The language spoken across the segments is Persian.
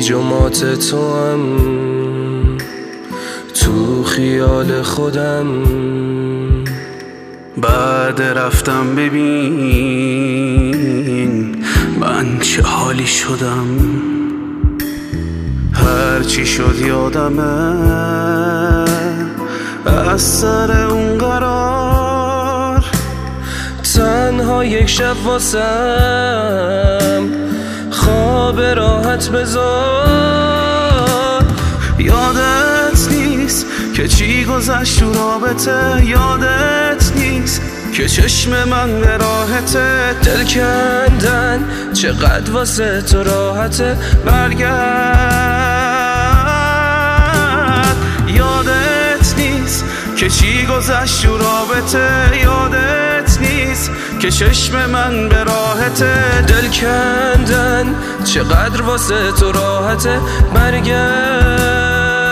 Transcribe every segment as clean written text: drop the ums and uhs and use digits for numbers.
گیج و مات تو هم تو خیال خودم. بعد رفتم ببین من چه حالی شدم. هرچی شد یادمه از سر اون قرار. تنها یک شب واسم خواب راحت بذار. یادت نیست که چی گذشت تو رابطه، یادت نیست که چشم من به راحته. دل کندن چقدر واسه تو راحته، برگرد. یادت نیست که چی گذشت تو رابطه، یادت نیست که چشم من به راحته. دل کندن چقدر واسه تو راحته، برگرد.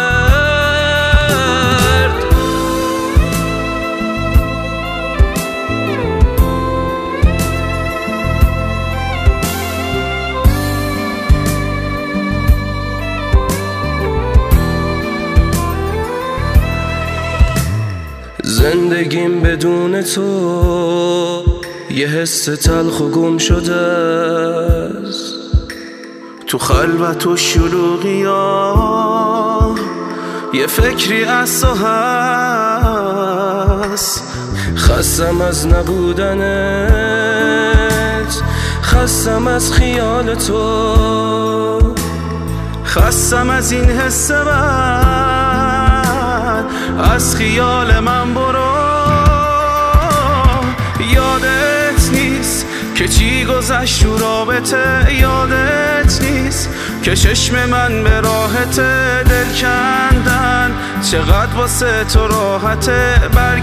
زندگیم بدون تو یه حس تلخ و گم شده است. تو خلوت و شلوغیا یه فکری از تو هست. خستم از نبودنت، خستم از خیال تو، خستم از این حس بد، از خیال من برو. یادت نیست که چی گذشت تو رابطه، یادت نیست که چشم من به راحته. دل کندن چقدر واسه تو راحته،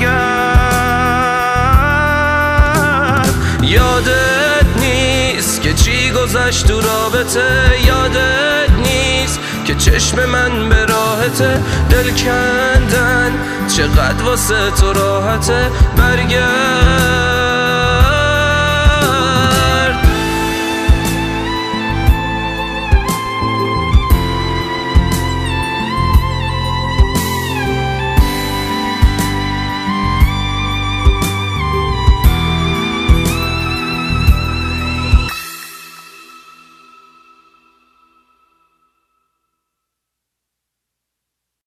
برگرد. یادت نیست که چی گذشت تو رابطه، یادت نیست که چشم من به راحته. دل کندن چقدر واسه تو راحته، برگرد.